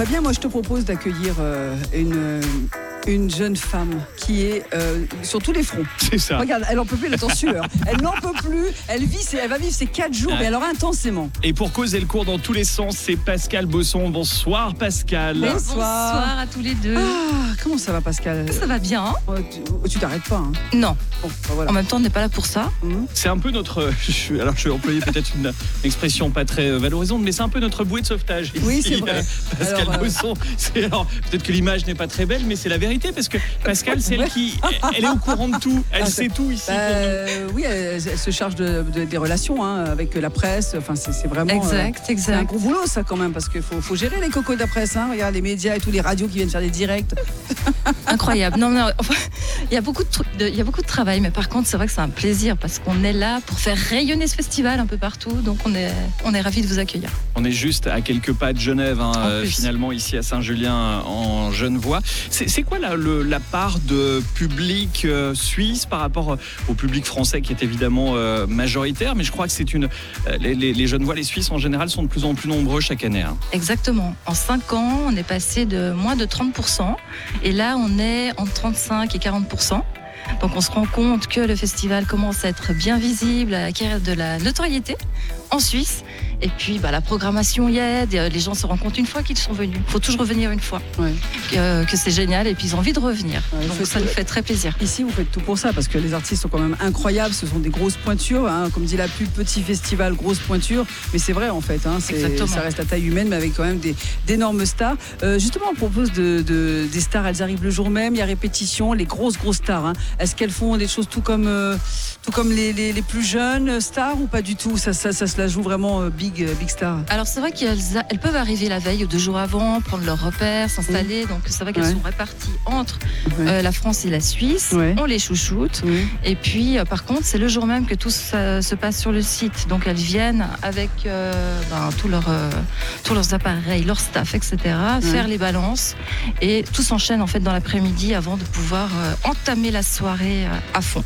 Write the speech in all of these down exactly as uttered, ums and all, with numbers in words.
Fabien, moi je te propose d'accueillir euh, une, une jeune femme qui est euh, sur tous les fronts. C'est ça. Regarde, elle en peut plus, elle est en sueur. Elle n'en peut plus, elle, vit, elle va vivre ses quatre jours, Ouais. mais alors intensément. Et pour causer le cours dans tous les sens, c'est Pascal Bosson. Bonsoir Pascal. Bonsoir. Bonsoir à tous les deux. Ah, comment ça va Pascal? Ça va bien, hein? Oh, tu, tu t'arrêtes pas, hein? Non. Bon, bah voilà. En même temps, on n'est pas là pour ça. Mmh. C'est un peu notre. Je suis, alors je vais employer peut-être une expression pas très valorisante, mais c'est un peu notre bouée de sauvetage. Ici, Oui, c'est vrai. Pascal Alors, euh, Bosson. C'est, alors, peut-être que l'image n'est pas très belle, mais c'est la vérité parce que Pascal, c'est elle qui. Elle est au courant de tout. Elle Ah, sait tout ici. Bah, pour nous. euh, oui, elle, elle se charge de, de- des relations hein, avec la presse. Enfin, c'est, c'est vraiment. Exact, euh, c'est un exact. gros boulot, ça, quand même, parce qu'il faut, faut gérer les cocos de la presse. Hein. Regarde les médias et tous les radios qui viennent faire des directs. Incroyable. Non, non, enfin, il y a beaucoup de trucs, de- il y a beaucoup de travail, mais par contre, c'est vrai que c'est un plaisir parce qu'on est là pour faire rayonner ce festival un peu partout. Donc, on est, on est ravis de vous accueillir. On est juste à quelques pas de Genève, hein, En euh, plus. finalement, ici à Saint-Julien, en Genevois. C'est, c'est quoi la, le- la part de public euh, suisse par rapport au public français qui est évidemment euh, majoritaire, mais je crois que c'est une. euh, les, les, les Genevois, les Suisses en général sont de plus en plus nombreux chaque année. hein. Exactement. En cinq ans, on est passé de moins de trente pour cent et là, on est entre trente-cinq et quarante pour cent. Donc, on se rend compte que le festival commence à être bien visible, à acquérir de la notoriété en Suisse. Et puis, bah, la programmation y aide. Les gens se rendent compte une fois qu'ils sont venus. Il faut toujours revenir une fois. Ouais. Que, que c'est génial et puis ils ont envie de revenir. Ouais, Donc faut- ça nous fait très plaisir. Ici, vous faites tout pour ça, parce que les artistes sont quand même incroyables. Ce sont des grosses pointures. Hein. Comme dit la pub, petit festival, grosse pointure. Mais c'est vrai, en fait. Hein. C'est, Exactement. ça reste à taille humaine, mais avec quand même des, d'énormes stars. Euh, justement, on propose de, de- des stars. Elles arrivent le jour même. Il y a répétition. Les grosses, grosses stars. Hein. Est-ce qu'elles font des choses tout comme, euh, tout comme les, les, les plus jeunes stars ou pas du tout? Ça, ça, ça se la joue vraiment euh, big, euh, big star. Alors c'est vrai qu'elles a- elles peuvent arriver la veille ou deux jours avant, prendre leurs repères, s'installer. Donc c'est vrai qu'elles Ouais. sont réparties entre Ouais. euh, la France et la Suisse. Ouais. On les chouchoute. Oui. Et puis euh, par contre c'est le jour même que tout se, se passe sur le site. Donc elles viennent avec euh, ben, tous leurs, euh, tous leurs appareils, leur staff, et cetera. Ouais. Faire les balances. Et tout s'enchaîne en fait dans l'après-midi avant de pouvoir euh, entamer la soirée euh, à fond.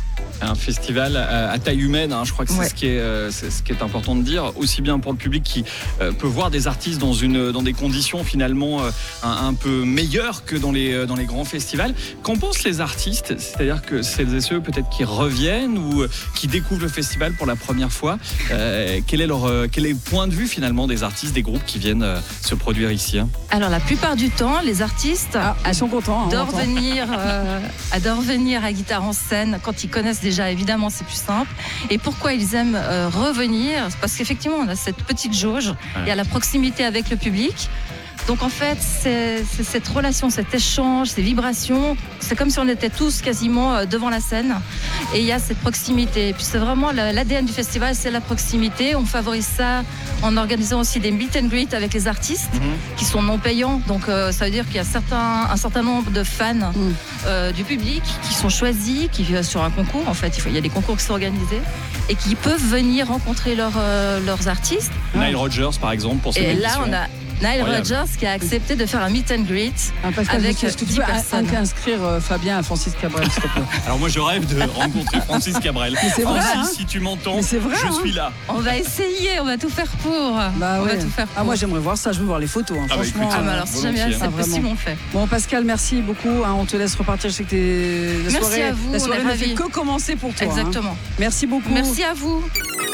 Un festival à, à taille humaine, hein, je crois que c'est, Ouais. ce qui est, euh, c'est ce qui est important de dire, aussi bien pour le public qui euh, peut voir des artistes dans, une, dans des conditions finalement euh, un, un peu meilleures que dans les, euh, dans les grands festivals. Qu'en pensent les artistes? C'est-à-dire que celles et ceux peut-être qui reviennent ou euh, qui découvrent le festival pour la première fois, euh, quel, est leur, euh, quel est le point de vue finalement des artistes, des groupes qui viennent euh, se produire ici hein Alors la plupart du temps, les artistes Ah, ils sont contents. hein, on adorent entend. venir, euh, adorent venir à Guitare en scène quand ils connaissent déjà, évidemment c'est plus simple. Et pourquoi ils aiment euh, revenir? C'est parce qu'effectivement on a cette petite jauge, il y a la proximité avec le public. Donc en fait, c'est, c'est cette relation, cet échange, ces vibrations, c'est comme si on était tous quasiment euh, devant la scène. Et il y a cette proximité. Et puis c'est vraiment la- l'A D N du festival, c'est la proximité. On favorise ça en organisant aussi des meet and greet avec les artistes qui sont non payants. Donc euh, ça veut dire qu'il y a certains, un certain nombre de fans Mm. euh, du public qui sont choisis, qui vivent sur un concours. En fait, il, faut, il y a des concours qui sont organisés et qui peuvent venir rencontrer leurs, euh, leurs artistes. Nile Rodgers par exemple pour cette Et édition. là, on a Nile Incroyable. Rodgers qui a accepté de faire un meet and greet. Ah, Pascal, avec est-ce que tu dix peux personnes. in- inscrire euh, Fabien à Francis Cabrel, s'il te plaît? Alors moi je rêve de rencontrer Francis Cabrel. Mais c'est vrai, Francis, hein si tu m'entends, Mais c'est vrai, je hein suis là. On va essayer, on va tout faire pour. Bah on ouais. va tout faire pour. Ah, moi j'aimerais voir ça, je veux voir les photos. hein, Ah bah franchement. écoute, Ah, mais euh, alors si jamais volontiers, c'est hein. possible, on fait. Bon, Pascal, merci beaucoup. hein, on te laisse repartir. Je sais que t'es... la Merci soirée, à vous, la on soirée est ne fait ravis. que commencer pour toi. hein. Exactement. Merci beaucoup. Merci à vous.